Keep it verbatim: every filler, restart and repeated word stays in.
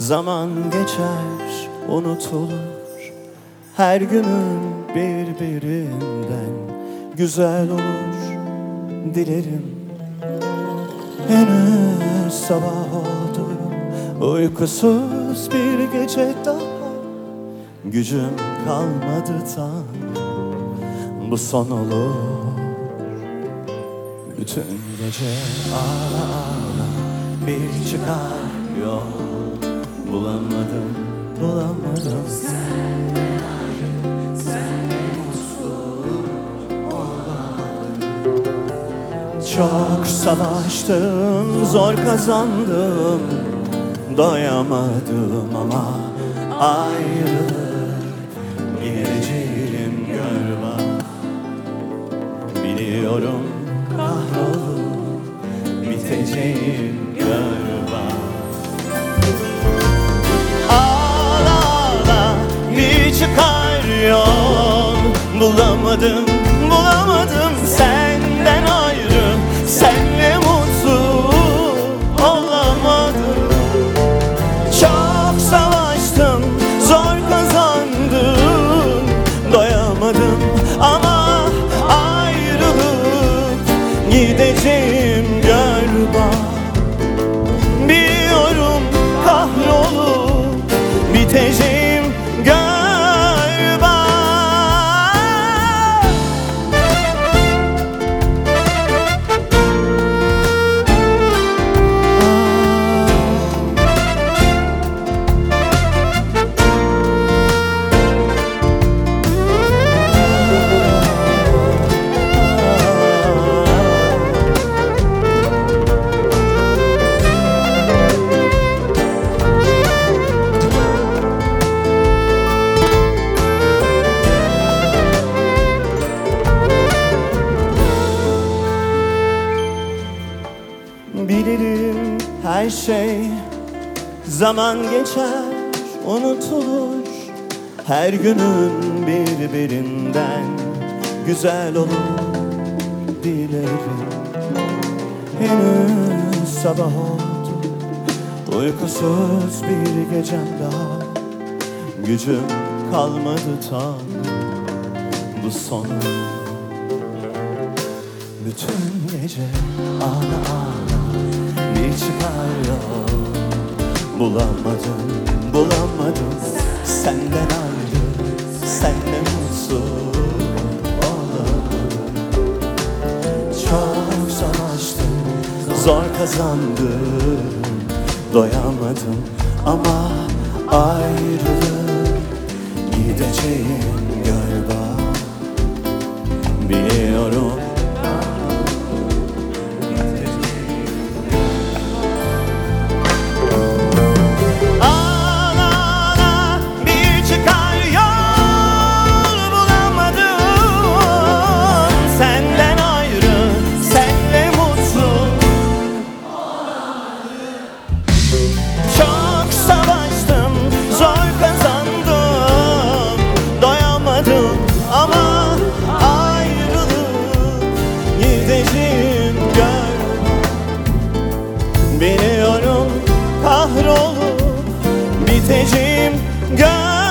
Zaman geçer, unutulur. Her günün birbirinden güzel olur. Dilerim henüz sabah oldu. Uykusuz bir gece daha. Gücüm kalmadı Tanrım, bu son olur. Bütün gece ağla ağla bir çıkar yol bulamadım, bulamadım. Senden ayrı, senden mutsuz olamadım. Çok savaştım, zor kazandım, doyamadım ama ayrılık gideceğim gör bak. Biliyorum kahrolup biteceğim gör bak. Ağla ağla bir çıkar yol bulamadım, bulamadım. Senden ayrı, senle mutlu olamadım. Çok savaştım, zor kazandım, doyamadım ama ayrılık gideceğim gör bak. Biliyorum kahrolup biteceğim gör bak. Bilirim her şey zaman geçer, unutulur. Her günün birbirinden güzel olur. Dilerim henüz sabah oldu. Uykusuz bir gecem daha. Gücüm kalmadı Tanrım, bu son. Bütün gece ağla ağla bir çıkar yol bulamadım, bulamadım. Senden ayrı, senle mutsuz olamadım. Çok savaştım, zor kazandım, doyamadım ama ayrılık gideceğim gör bak. Biliyorum ama ayrılık gideceğim gör. Biliyorum kahrolup biteceğim gör.